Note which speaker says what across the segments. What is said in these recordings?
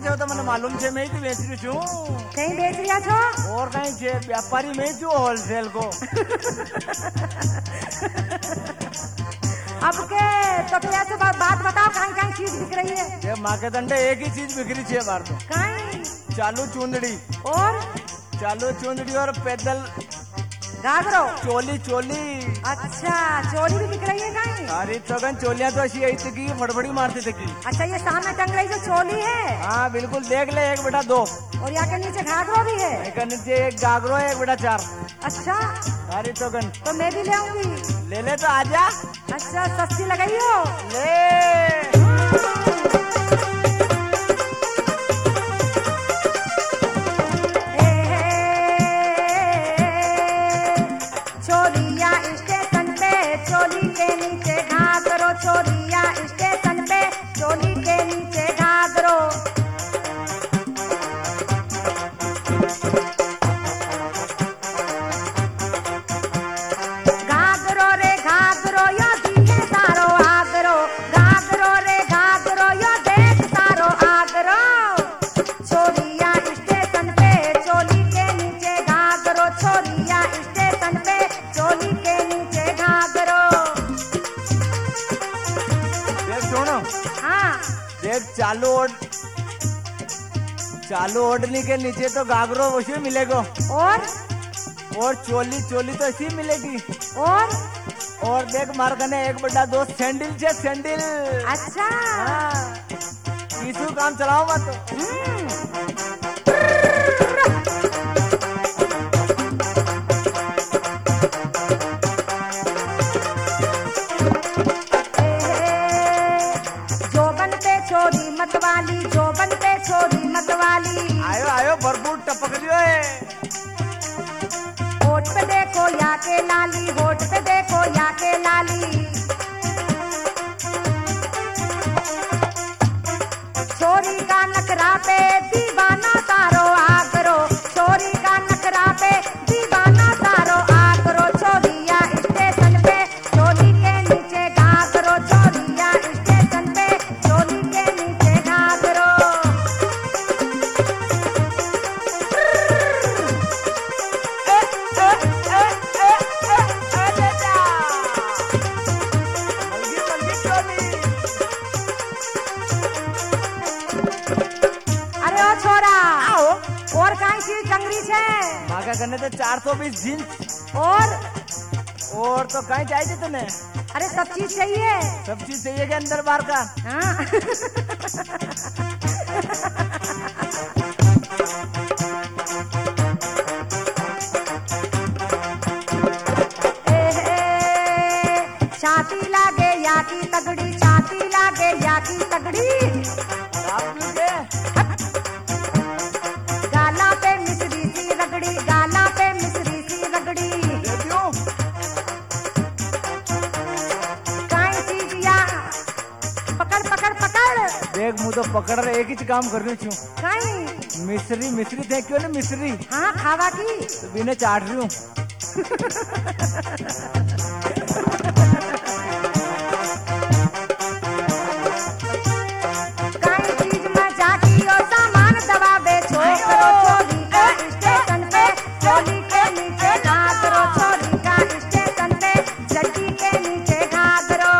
Speaker 1: छो तो मने मालूम छे मैं ही बेच रही छू।
Speaker 2: कहीं बेच रिया छो?
Speaker 1: और कहीं छे व्यापारी में छू होलसेल को।
Speaker 2: अब के तो क्या तो बात बताओ कहीं कहीं चीज बिक रही है?
Speaker 1: ये माँ के दंडे एक ही चीज बिक्री छे बार तो।
Speaker 2: कहीं
Speaker 1: चालू चुंदड़ी और पैदल
Speaker 2: घाघरो
Speaker 1: चोली।
Speaker 2: अच्छा चोली भी बिक रही है कहीं?
Speaker 1: अरे सगन चोलियां तो ऐसी आई थी कि फड़फड़ी मारती थी की।
Speaker 2: अच्छा ये सामने टंग रही जो चोली है?
Speaker 1: हाँ बिल्कुल देख ले, एक बेटा 2
Speaker 2: और यहाँ के नीचे घाघरो भी है?
Speaker 1: एक नीचे एक घाघरो है, एक बेटा 4।
Speaker 2: अच्छा
Speaker 1: अरे सगन
Speaker 2: तो मैं भी ले आऊंगी।
Speaker 1: ले तो आजा।
Speaker 2: अच्छा सस्ती लगाई हो?
Speaker 1: ले
Speaker 2: छोरिया स्टेशन पे चोली के नीचे घाघरो, छोरिया स्टेशन पे चोली के नीचे घाघरो। घाघरो रे घाघरो यो दिए सारो आगरो, घाघरो रे घाघरो यो देख सारो आगरो। छोरिया स्टेशन पे चोली के नीचे घाघरो, छोरिया स्टेशन पे चोली के नीचे घाघरो।
Speaker 1: देख सुनो।
Speaker 2: हाँ
Speaker 1: देख चालू ओढ़नी के नीचे तो घाघरो वैसे मिलेगा और चोली तो ऐसी मिलेगी। और देख मार कने एक बड़ा 2 सैंडल छे सैंडल।
Speaker 2: अच्छा
Speaker 1: हाँ किसू काम चलाओ मत।
Speaker 2: जोबन पे छोरी मतवाली, जोबन पे छोरी मतवाली।
Speaker 1: आयो भरपूर टपक लियो है।
Speaker 2: होठ पे देखो या के लाली, होठ पे देखो या के लाली। छोरी का नखरा पे दीवाना तारो आगरो, छोरी का नखरा पे दीवाना तारो आगरो। छोरिया स्टेशन पे चोली के नीचे घाघरो, छोरिया स्टेशन पे चोली के नीचे घाघरो। अरे ओ छोरा और कहीं चीज टंगरी छे?
Speaker 1: माका करने तो 420 जींस
Speaker 2: और
Speaker 1: तो कहीं चाहिए तुम्हें?
Speaker 2: अरे सब चीज चाहिए?
Speaker 1: सब चीज चाहिए के अंदर बाहर का।
Speaker 2: हाँ छाती लागे या की तगड़ी, छाती लागे या की तगड़ी।
Speaker 1: आप लोगे?
Speaker 2: गाला पे मिश्री सी रगड़ी, गाला पे मिश्री सी रगड़ी।
Speaker 1: देखियो
Speaker 2: काई चीज या पकड़ पकड़ पकड़।
Speaker 1: देख मुँह तो पकड़ रहे, एक ही काम कर रही हूँ।
Speaker 2: काई
Speaker 1: मिश्री थे क्यों ना मिश्री
Speaker 2: हाँ खावा की
Speaker 1: तो बिना चाट रही हूँ।
Speaker 2: काई चीज में जाती और सामान दबा बेचो करो। छोरी का स्टेशन पे चोली के नीचे घाघरो, छोरी का स्टेशन पे चड्डी के नीचे घाघरो।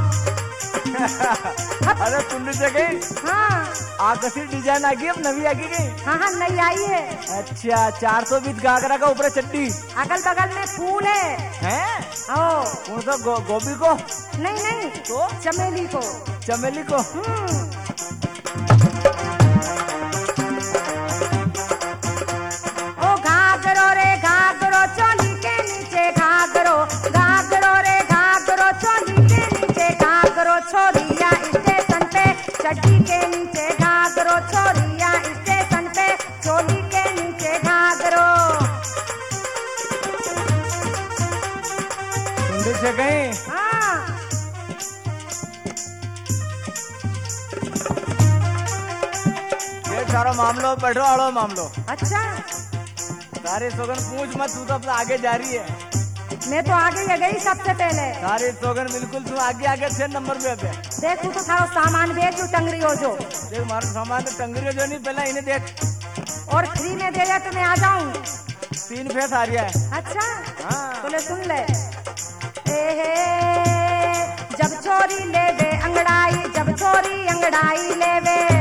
Speaker 1: अरे सुन जगह
Speaker 2: हाँ
Speaker 1: आकर्षी डिजाइन आ गई, अब नवी आ गई।
Speaker 2: हाँ नई आई है।
Speaker 1: अच्छा 420 घाघरा का ऊपर चड्डी
Speaker 2: अगल बगल में फूल है।
Speaker 1: हैं?
Speaker 2: ओ
Speaker 1: कौन सा गोभी को?
Speaker 2: नहीं
Speaker 1: तो
Speaker 2: चमेली को।
Speaker 1: चमेली को।
Speaker 2: ओ घाघरो रे घाघरो चोली के नीचे घाघरो, घाघरो रे घाघरो चोली के नीचे घाघरो। छोरिया स्टेशन पे चड्डी के नीचे घाघरो, छोरिया स्टेशन पे चोली के नीचे घाघरो।
Speaker 1: सुन से कहीं
Speaker 2: हाँ
Speaker 1: ये सारा मामलो बैठो वालो मामलो।
Speaker 2: अच्छा
Speaker 1: सारे सोगन पूछ मत, तू तो अपना आगे जा रही है।
Speaker 2: मैं तो आगे ये गई सबसे पहले।
Speaker 1: सारी सोगन बिल्कुल तू आगे आगे 6 नंबर पे पे।
Speaker 2: देख तू तो सारा सामान बेच तू टंगरी हो जो।
Speaker 1: देख मारो सामान तो टंगरी हो जो नहीं, पहले इन्हें देख।
Speaker 2: और फ्री में दे दे तो मैं आ जाऊं।
Speaker 1: 3 फेस आ रहा है।
Speaker 2: अच्छा
Speaker 1: हाँ।
Speaker 2: तो ले सुन ले। जब छोरी लेवे अंगड़ाई, जब छोरी अंगड़ाई लेवे